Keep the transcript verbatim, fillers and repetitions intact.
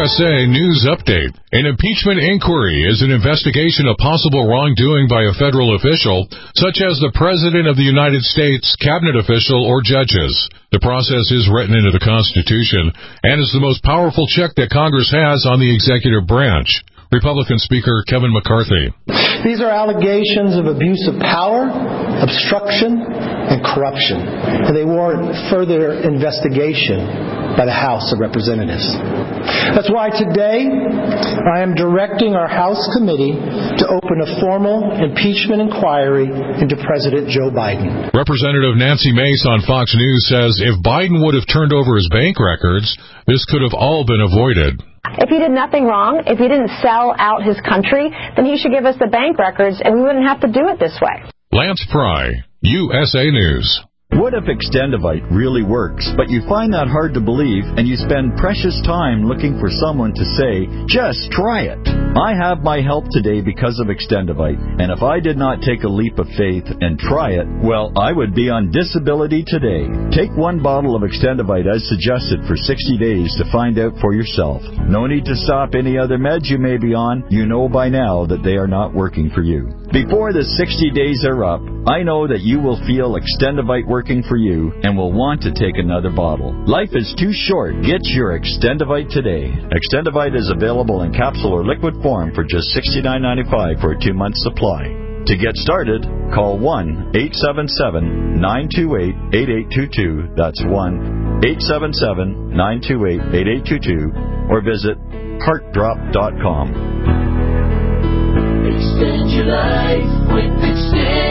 S A News Update. An impeachment inquiry is an investigation of possible wrongdoing by a federal official, such as the President of the United States, cabinet official, or judges. The process is written into the Constitution and is the most powerful check that Congress has on the executive branch. Republican Speaker Kevin McCarthy. These are allegations of abuse of power, obstruction, and corruption, and they warrant further investigation by the House of Representatives. That's why today I am directing our House committee to open a formal impeachment inquiry into President Joe Biden. Representative Nancy Mace on Fox News says if Biden would have turned over his bank records, this could have all been avoided. If he did nothing wrong, if he didn't sell out his country, then he should give us the bank records and we wouldn't have to do it this way. Lance Pry, U S A News. What if Extendivite really works, but you find that hard to believe and you spend precious time looking for someone to say, just try it? I have my help today because of Extendivite, and if I did not take a leap of faith and try it, well, I would be on disability today. Take one bottle of Extendivite as suggested for sixty days to find out for yourself. No need to stop any other meds you may be on. You know by now that they are not working for you. Before the sixty days are up, I know that you will feel Extendivite working for you and will want to take another bottle. Life is too short. Get your Extendivite today. Extendivite is available in capsule or liquid form for just sixty-nine ninety-five for a two-month supply. To get started, call one eight seven seven, nine two eight, eight eight two two. That's one eight seven seven, nine two eight, eight eight two two or visit heart drop dot com. Extend your life with Extend.